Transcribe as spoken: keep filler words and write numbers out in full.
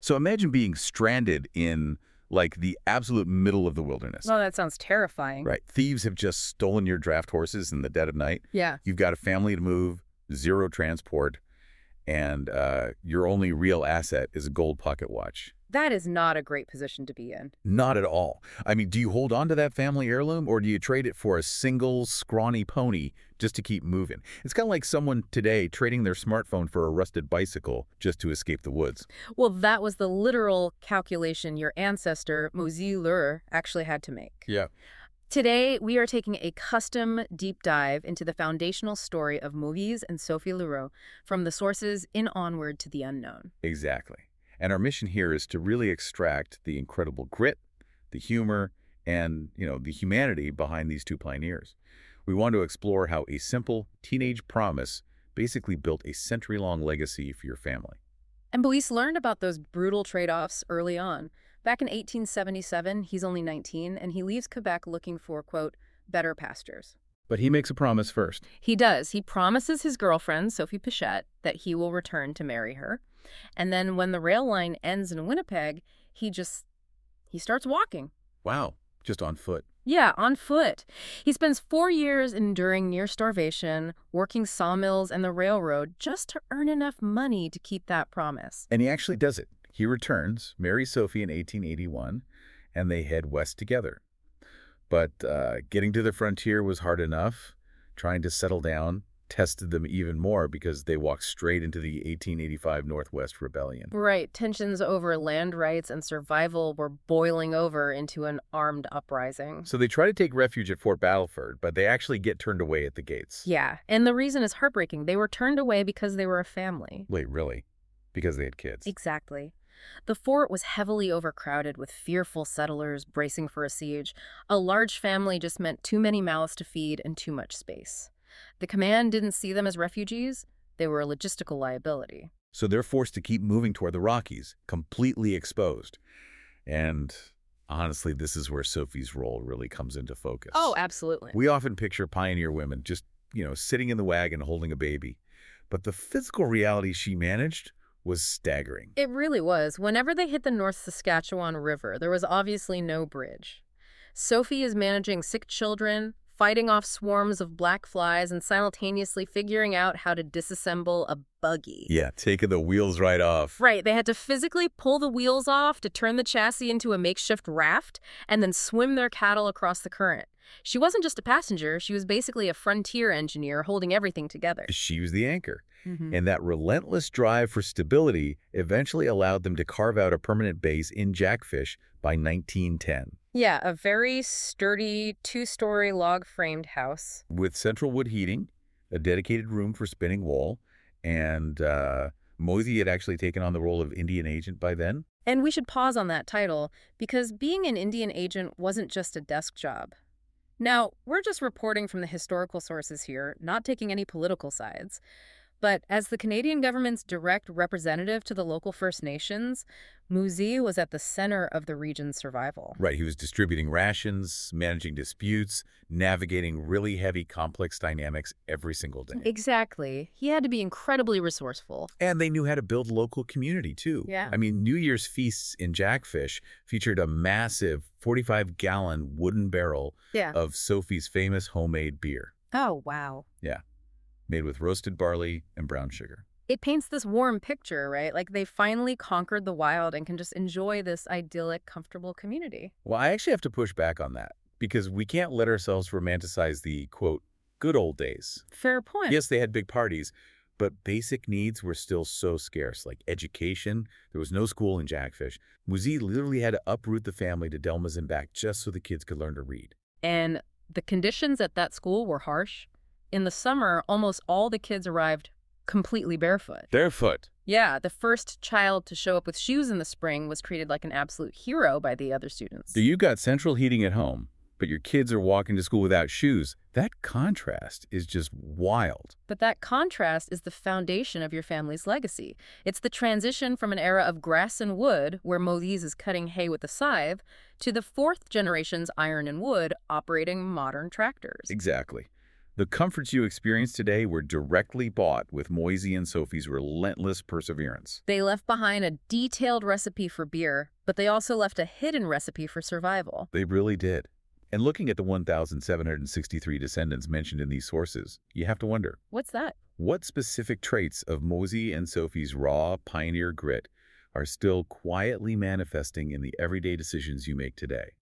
So imagine being stranded in, like, the absolute middle of the wilderness. Well, that sounds terrifying. Right. Thieves have just stolen your draft horses in the dead of night. Yeah. You've got a family to move, zero transport, and uh, your only real asset is a gold pocket watch. That is not a great position to be in. Not at all. I mean, do you hold on to that family heirloom, or do you trade it for a single, scrawny pony just to keep moving? It's kind of like someone today trading their smartphone for a rusted bicycle just to escape the woods. Well, that was the literal calculation your ancestor, Mozi Lur, actually had to make. Yeah. Today, we are taking a custom deep dive into the foundational story of Moise and Sophie Leroux, from the sources in Onward to the Unknown. Exactly. And our mission here is to really extract the incredible grit, the humor, and, you know, the humanity behind these two pioneers. We want to explore how a simple teenage promise basically built a century-long legacy for your family. And Moise learned about those brutal trade-offs early on. Back in eighteen seventy-seven, he's only nineteen, and he leaves Quebec looking for, quote, better pastures. But he makes a promise first. He does. He promises his girlfriend, Sophie Pichette, that he will return to marry her. And then when the rail line ends in Winnipeg, he just, he starts walking. Wow. Just on foot. Yeah, on foot. He spends four years enduring near starvation, working sawmills and the railroad just to earn enough money to keep that promise. And he actually does it. He returns, marries Sophie in eighteen eighty-one, and they head west together. But uh, getting to the frontier was hard enough. Trying to settle down tested them even more because they walked straight into the eighteen eighty-five Northwest Rebellion. Right. Tensions over land rights and survival were boiling over into an armed uprising. So they try to take refuge at Fort Battleford, but they actually get turned away at the gates. Yeah, and the reason is heartbreaking. They were turned away because they were a family. Wait, really? Because they had kids? Exactly. The fort was heavily overcrowded with fearful settlers bracing for a siege. A large family just meant too many mouths to feed and too much space. The command didn't see them as refugees. They were a logistical liability. So they're forced to keep moving toward the Rockies, completely exposed. And honestly, this is where Sophie's role really comes into focus. Oh, absolutely. We often picture pioneer women just, you know, sitting in the wagon holding a baby. But the physical reality she managed was staggering. It really was. Whenever they hit the North Saskatchewan River, there was obviously no bridge. Sophie is managing sick children, fighting off swarms of black flies, and simultaneously figuring out how to disassemble a buggy. Yeah, taking the wheels right off. Right, they had to physically pull the wheels off to turn the chassis into a makeshift raft and then swim their cattle across the current. She wasn't just a passenger, she was basically a frontier engineer holding everything together. She was the anchor. Mm-hmm. And that relentless drive for stability eventually allowed them to carve out a permanent base in Jackfish by nineteen ten. Yeah, a very sturdy two-story log-framed house. With central wood heating, a dedicated room for spinning wool, and uh, Moise had actually taken on the role of Indian agent by then. And we should pause on that title, because being an Indian agent wasn't just a desk job. Now, we're just reporting from the historical sources here, not taking any political sides. But as the Canadian government's direct representative to the local First Nations, Moise was at the center of the region's survival. Right, he was distributing rations, managing disputes, navigating really heavy, complex dynamics every single day. Exactly. He had to be incredibly resourceful. And they knew how to build local community, too. Yeah. I mean, New Year's feasts in Jackfish featured a massive forty-five gallon wooden barrel Yeah. of Sophie's famous homemade beer. Oh, wow. Yeah, made with roasted barley and brown sugar. It paints this warm picture, right? Like they finally conquered the wild and can just enjoy this idyllic, comfortable community. Well, I actually have to push back on that because we can't let ourselves romanticize the, quote, good old days. Fair point. Yes, they had big parties, but basic needs were still so scarce, like education. There was no school in Jackfish. Moise literally had to uproot the family to Delmas and back just so the kids could learn to read. And the conditions at that school were harsh. In the summer, almost all the kids arrived completely barefoot. Barefoot? Yeah, the first child to show up with shoes in the spring was treated like an absolute hero by the other students. So you got central heating at home, but your kids are walking to school without shoes. That contrast is just wild. But that contrast is the foundation of your family's legacy. It's the transition from an era of grass and wood, where Moise is cutting hay with a scythe, to the fourth generation's iron and wood operating modern tractors. Exactly. The comforts you experience today were directly bought with Moisey and Sophie's relentless perseverance. They left behind a detailed recipe for beer, but they also left a hidden recipe for survival. They really did. And looking at the one thousand seven hundred sixty-three descendants mentioned in these sources, you have to wonder, What's that? what specific traits of Moisey and Sophie's raw pioneer grit are still quietly manifesting in the everyday decisions you make today?